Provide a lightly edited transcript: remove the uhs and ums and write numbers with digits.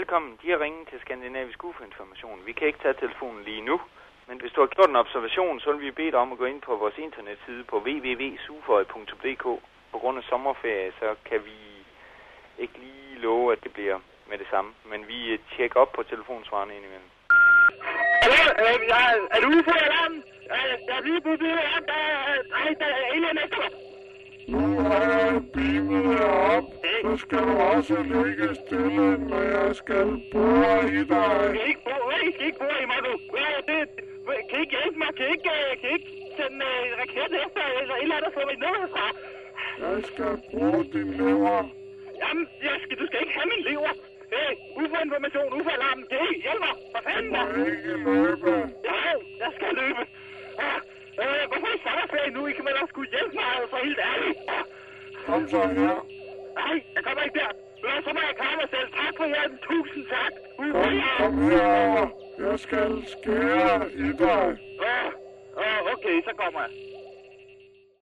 Velkommen. De har ringet til Skandinavisk UFO-information. Vi kan ikke tage telefonen lige nu, men hvis du har gjort en observation, så vil vi bede dig om at gå ind på vores internetside på www.sufoy.dk. På grund af sommerferie, så kan vi ikke lige love, at det bliver med det samme, men vi tjekker op på telefonsvarene indimellem. Er du UFO-alarmen? Jeg er lige blevet af, der er alien efter mig. Nu har jeg beamet jer op, så skal du også ligge stille, når jeg skal bore i dig. I skal ikke bore i mig, du. Kan I ikke hjælpe mig? Kan I ikke sende raket efter, eller et eller andet få mig ned herfra? Jeg skal bruge din lever. Jamen, du skal ikke have min lever. Hey, UFO-information, UFO-alarmen, hjælp mig, for fanden da. Du må ikke løbe. Ja, jeg skal løbe. Hvorfor er I sommerferie nu? I kan vel også skulle hjælpe mig, for helt ærligt. Kom så her. Nej, jeg kommer ikke der. Så må jeg klare mig selv. Tak for hjælpen. Tusind tak. Kom herover. Jeg skal skære i dig. Okay, så kommer jeg.